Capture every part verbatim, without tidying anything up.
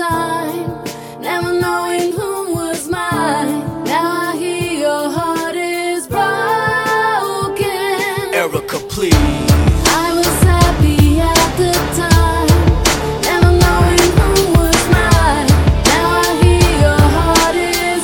time, never knowing who was mine. Now I hear your heart is broken. Erica, please. I was happy at the time, never knowing who was mine. Now I hear your heart is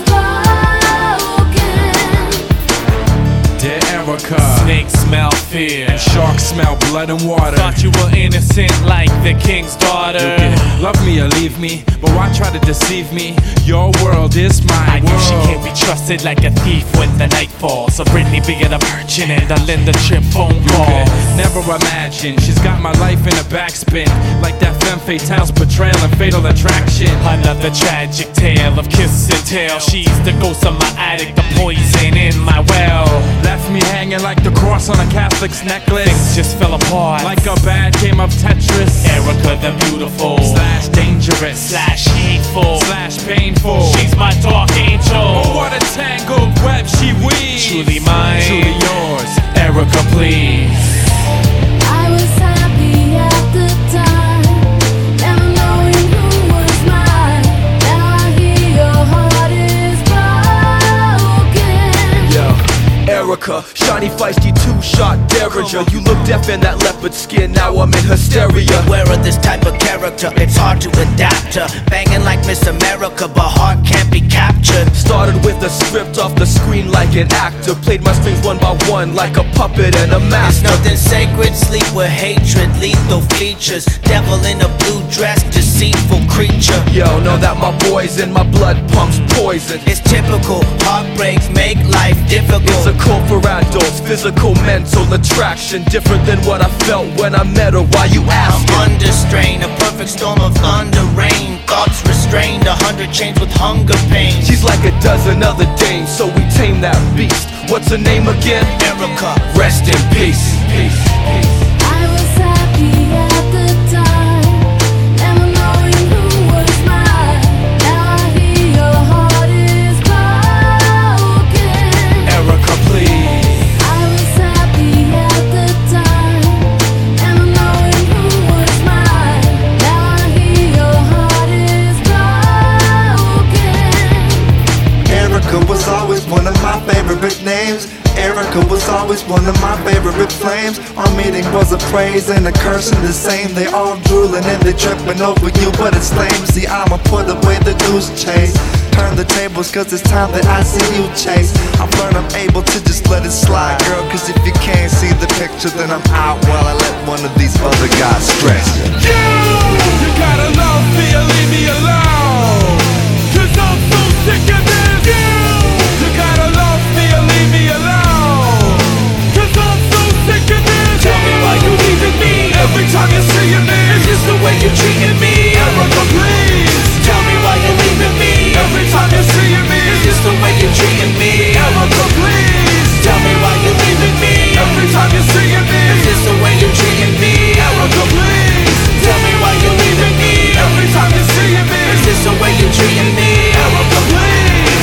broken. Dear Erica, snakes smell fear and sharks smell blood and water. Thought you were innocent like the king's daughter. You can love me or leave me, but why try to deceive me? Your world is my I world. knew she can't be trusted like a thief when the night falls. So Brittany being a virgin and a Linda Tripp phone You call. could never imagine she's got my life in a backspin, like that femme fatale's portrayal in Fatal Attraction. Another tragic tale of kiss and tell. She's the ghost of my attic, the poison in my well. Left me hanging like the cross on a Catholic's necklace. Things just fell apart like a bad game of Tetris. Erica the beautiful Slash dangerous slash hateful slash painful. She's my dark angel. Oh, what a tangled web she weaves. Truly mine, truly yours. Erica, please. I was happy at the time, never knowing who was mine. Now I hear your heart is broken. Yo, Erica, shiny feisty two-shot Derringer. You look deaf in that leopard skin, now I'm in hysteria. Aware of this type of character, it's hard to adapt to. Banging like Miss America, but heart can't be captured. Started with a script off the screen like an actor. Played my strings one by one like a puppet and a There's master. nothing sacred, sleep with hatred, lethal features. Devil in a blue dress, deceitful creature. Yo, know that my boys in my blood pumps poison. It's typical, heartbreaks make life difficult. It's a call for adults, physical, mental attraction. Different than what I felt when I met her. Why you I'm asking? under strain, a perfect storm of thunder rain. Thoughts restrained, a hundred chains with hunger pains. She's like a dozen other dames, so we tame that beast. What's her name again? Erica, Rest in peace. Peace, peace. I was happy at the time, never knowing who was mine. Now I hear your heart is broken. Erica, please. I was happy at the time, never knowing who was mine. Now I hear your heart is broken. Erica was always one of my favorite names. Erica was always one of my favorite flames. Our meeting was a praise and a curse in the same. They all drooling and they tripping over you, but it's lame. See, I'ma put away the goose chase, turn the tables cause it's time that I see you chase. I've learned I'm able to just let it slide, girl, cause if you can't see the picture then I'm out while I let one of these other guys stress you. You gotta love me or leave me alone, cause I'm so sick of this. You gotta love me or leave me alone, cause I'm so sick of this. Tell me why you leaving me every time you're seeing me. Is this the way you're treating me? Erica, please. tell me why you're leaving me. Every time you're seeing me. Is this the way you're treating me? Erica, please. Tell me why you're leaving me. Every time you're seeing me. Is this the way you're treating me? Erica, please. Tell me why you're leaving me. Every time you're seeing me. Is this the way you're treating me? Erica, please.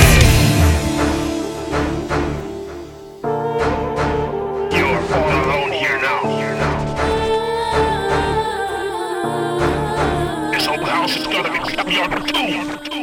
You're all alone here now. This whole house is gonna be beyond two.